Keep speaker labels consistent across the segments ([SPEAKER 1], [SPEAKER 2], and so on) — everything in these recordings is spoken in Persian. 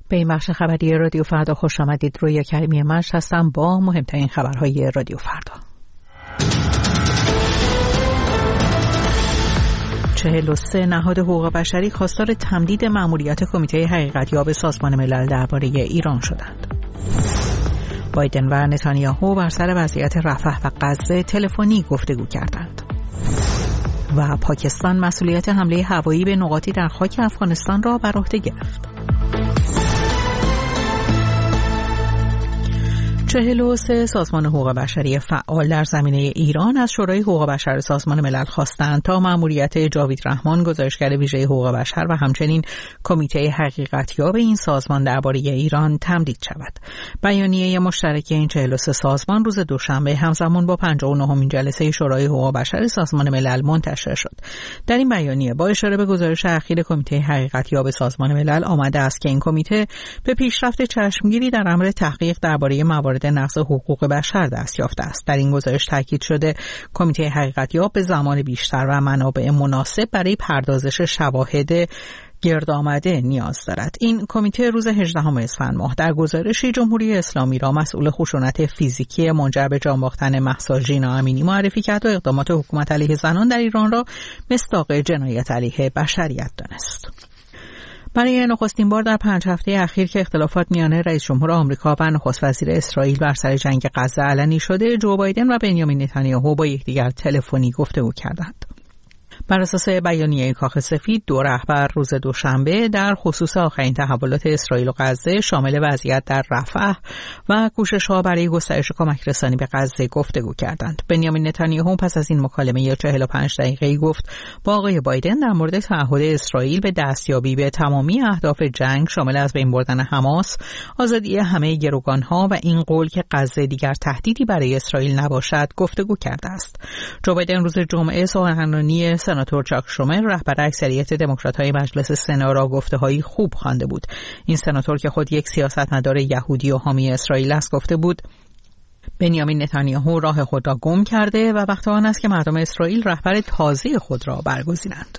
[SPEAKER 1] به این بخش خبری رادیو فردا خوش آمدید. رویا کریمی مش هستم با مهمترین خبرهای رادیو فردا. 43 نهاد حقوق بشری خواستار تمدید مأموریت کمیته حقیقتیاب سازمان ملل درباره ایران شدند. بایدن و نتانیاهو بر سر وضعیت رفح و غزه تلفنی گفتگو کردند. و پاکستان مسئولیت حمله هوایی به نقاطی در خاک افغانستان را بر عهده گرفت. 43 سازمان حقوق بشری فعال در زمینه ایران از شورای حقوق بشر سازمان ملل خواستند تا مأموریت جاوید رحمان گزارشگر ویژه حقوق بشر و همچنین کمیته حقیقتیاب این سازمان درباره ایران تمدید شود. بیانیه مشترک این 43 سازمان روز دوشنبه همزمان با 59مین جلسه شورای حقوق بشر سازمان ملل منتشر شد. در این بیانیه با اشاره به گزارش اخیر کمیته حقیقتیاب سازمان ملل آمده است که این کمیته به پیشرفت چشمگیری در امر تحقیق درباره موارد نقض حقوق بشر دست یافته است. در این گزارش تاکید شده کمیته حقیقتیاب به زمان بیشتر و منابع مناسب برای پردازش شواهد گرد آمده نیاز دارد. این کمیته روز 18 اسفند ماه در گزارشی جمهوری اسلامی را مسئول خشونت فیزیکی منجر به جان باختن مهسا ژینا امینی معرفی کرد و اقدامات حکومت علیه زنان در ایران را مصداق جنایت علیه بشریت دانست. برای نخستین بار در 5 هفته اخیر که اختلافات میان رئیس جمهور آمریکا و نخست وزیر اسرائیل بر سر جنگ غزه علنی شده، جو بایدن و بنیامین نتانیاهو با یکدیگر تلفنی گفتگو کردند. بر اساس بیانیه کاخ سفید، دو رهبر روز دوشنبه در خصوص آخرین تحولات اسرائیل و غزه شامل وضعیت در رفح و کوشش‌ها برای گسترش کمک رسانی به غزه گفتگو کردند. بنیامین نتانیاهو پس از این مکالمه 45 دقیقه‌ای گفت با آقای بایدن در مورد تعهد اسرائیل به دستیابی به تمامی اهداف جنگ شامل از بین بردن حماس، آزادی همه گروگان‌ها و این قول که غزه دیگر تهدیدی برای اسرائیل نباشد گفتگو کرده است. جو بایدن روز جمعه سخنرانی سناتور چاک شومر رهبر اکثریت دموکرات‌های مجلس سنا را گفته‌هایی خوب خوانده بود. این سناتور که خود یک سیاستمدار یهودی و حامی اسرائیل است گفته بود بنیامین نتانیاهو راه خود را گم کرده و وقت آن است که مردم اسرائیل رهبر تازه خود را برگزینند.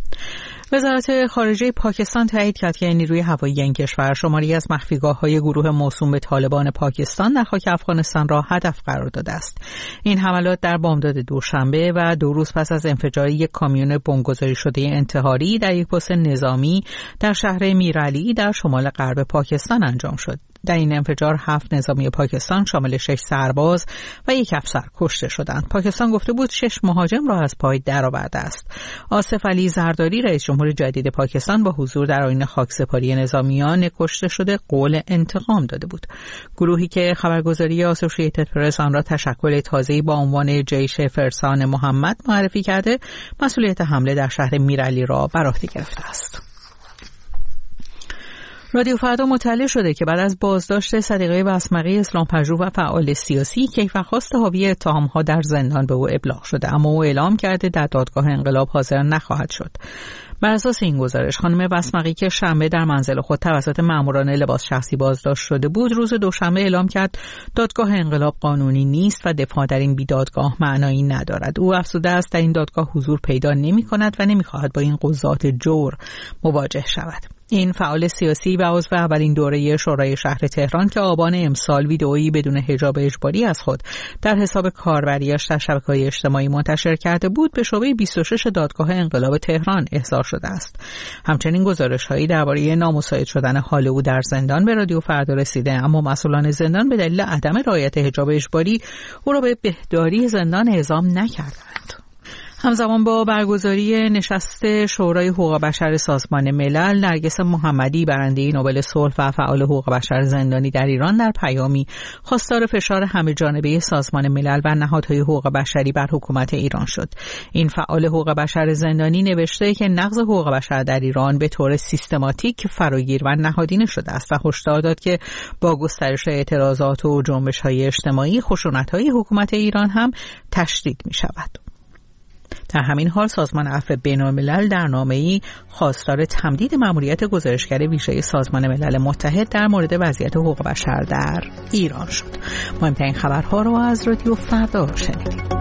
[SPEAKER 1] وزارت خارجه پاکستان تایید کرد که نیروی هوایی این کشور شماری از مخفیگاه‌های گروه موسوم به طالبان پاکستان در خاک افغانستان را هدف قرار داده است. این حملات در بامداد دوشنبه و 2 روز پس از انفجار یک کامیون بمبگذاری شده انتحاری در یک پست نظامی در شهر میرعلی در شمال غرب پاکستان انجام شد. در این انفجار 7 نظامی پاکستان شامل 6 سرباز و 1 افسر کشته شدند. پاکستان گفته بود 6 مهاجم را از پای درآورده است. آصف علی زرداری رئیس جمهور جدید پاکستان با حضور در آیین خاکسپاری نظامیان کشته شده قول انتقام داده بود. گروهی که خبرگزاری آسوشییتد پرس آن را تشکل تازه‌ای با عنوان جیش فرسان محمد معرفی کرده، مسئولیت حمله در شهر میرعلی را بر عهده گرفته است. رادیو فردا مطلع شده که بعد از بازداشت صدیقه بسمقی اسلام‌پژوه و فعال سیاسی، کیفرخواست حاوی اتهام‌ها در زندان به او ابلاغ شده، اما او اعلام کرده در دادگاه انقلاب حاضر نخواهد شد. بر اساس این گزارش خانم بسمقی که شنبه در منزل خود توسط ماموران لباس شخصی بازداشت شده بود، روز دوشنبه اعلام کرد دادگاه انقلاب قانونی نیست و دفاع در این بیدادگاه معنایی ندارد. او افزوده است در این دادگاه حضور پیدا نمی‌کند و نمی‌خواهد با این قضات جور مواجه شود. این فعال سیاسی و عضو اولین دوره شورای شهر تهران که آبان امسال ویدئویی بدون حجاب اجباری از خود در حساب کاربریش در شبکه‌های اجتماعی منتشر کرده بود، به شعبه 26 دادگاه انقلاب تهران احضار شده است. همچنین گزارش‌هایی درباره نامساعد شدن حال او در زندان به رادیو فردا رسیده، اما مسئولان زندان به دلیل عدم رعایت حجاب اجباری او را به بهداری زندان اعزام نکردند. همزمان با برگزاری نشست شورای حقوق بشر سازمان ملل، نرگس محمدی برنده نوبل صلح و فعال حقوق بشر زندانی در ایران در پیامی خواستار فشار همه‌جانبه سازمان ملل و نهادهای حقوق بشری بر حکومت ایران شد. این فعال حقوق بشر زندانی نوشته که نقض حقوق بشر در ایران به طور سیستماتیک فراگیر و نهادینه شده است و هشدار داد که با گسترش اعتراضات و جنبش‌های اجتماعی، خشونت‌های حکومت ایران هم تشدید می‌شود. در همین حال سازمان عفو بین‌الملل در نامه‌ای خواستار تمدید مأموریت گزارشگر ویژه سازمان ملل متحد در مورد وضعیت حقوق بشر در ایران شد. مهمترین خبرها را از رادیو فردا شنیدید.